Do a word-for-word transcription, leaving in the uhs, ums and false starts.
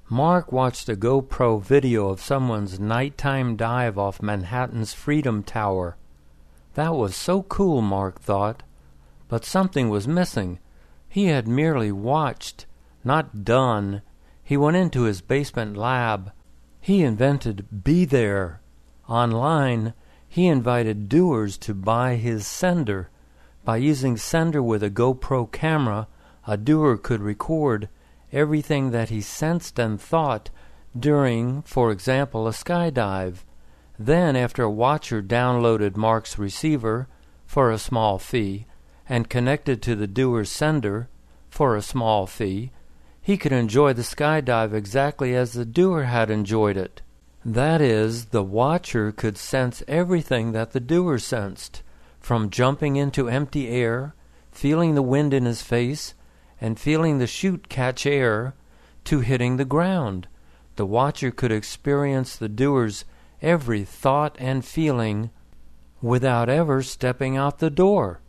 Mark watched a GoPro video of someone's nighttime dive off Manhattan's Freedom Tower. That was so cool, Mark thought. But something was missing. He had merely watched, not done. He went into his basement lab. He invented Be There. Online, he invited doers to buy his sender. By using sender with a GoPro camera, a doer could record everything that he sensed and thought during, for example, a skydive. Then, after a watcher downloaded Mark's receiver for a small fee and connected to the doer's sender for a small fee, he could enjoy the skydive exactly as the doer had enjoyed it. That is, the watcher could sense everything that the doer sensed, from jumping into empty air, feeling the wind in his face, and feeling the chute catch air, to hitting the ground. The watcher could experience the doer's every thought and feeling without ever stepping out the door.